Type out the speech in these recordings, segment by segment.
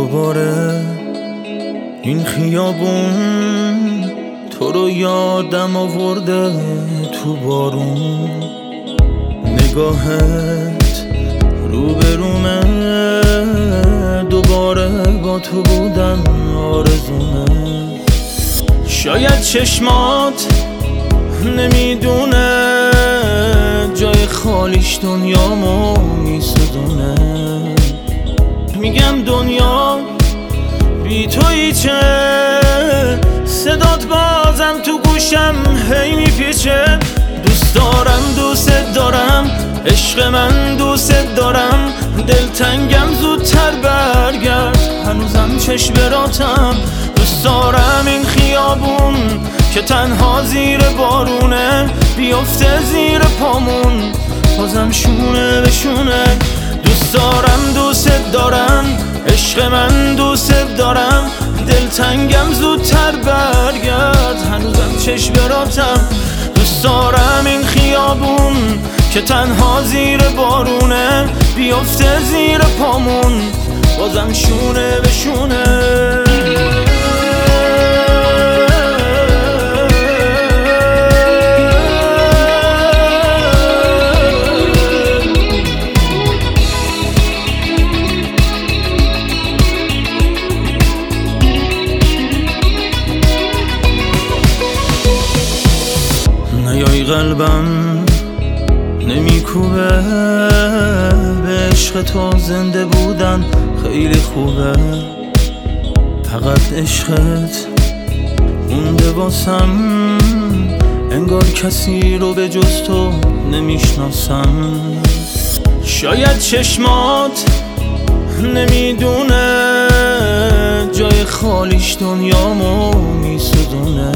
دوباره این خیابون تو رو یادم آورده تو بارون. نگاهت روبرومه، دوباره با تو بودن آرزومه. شاید چشمات نمیدونه جای خالیش دنیامو میسودونه. میگم دنیا بی تویی چه، صدات بازم تو گوشم هی میپیچه. دوست دارم دوست دارم عشق من دوست دارم، دلتنگم زودتر برگرد هنوزم چشم براتم. دوست دارم این خیابون که تنها زیر بارونه بیفته زیر پامون بازم شونه به شونه. دوست دارم دوست دارم عشق من دوست دارم، دلتنگم زودتر برگرد هنوزم چشم براتم. دوست دارم این خیابون که تنها زیر بارونه بیفته زیر پامون بازم شونه به شونه. نیای قلبم نمیکوبه، به عشق تو زنده بودن خیلی خوبه. فقط عشقت مونده واسم، انگار کسی رو به جز تو نمیشناسم. شاید چشمات نمیدونه جای خالیش دنیامو میسودونه.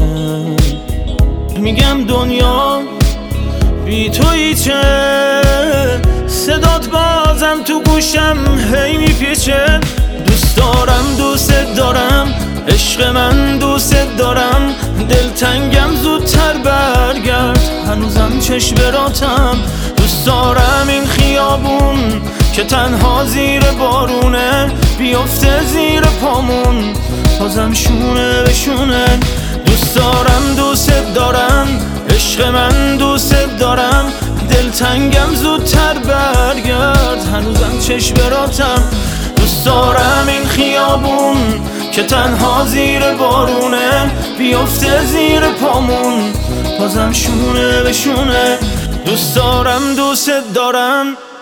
میگم دنیا بی تویی چه، صدات بازم تو گوشم هی میپیچه. دوست دارم دوست دارم عشق من دوست دارم، دلتنگم زودتر برگرد هنوزم چشم براتم. دوست دارم این خیابون که تنها زیر بارونه بیفته زیر پامون بازم شونه به شونه. دوست دارم دوست دارم عشق من دوست دارم، دلتنگم زودتر برگرد هنوزم چشم براتم. دوست دارم این خیابون که تنها زیر بارونه بیفته زیر پامون بازم شونه به شونه. دوست دارم دوست دارم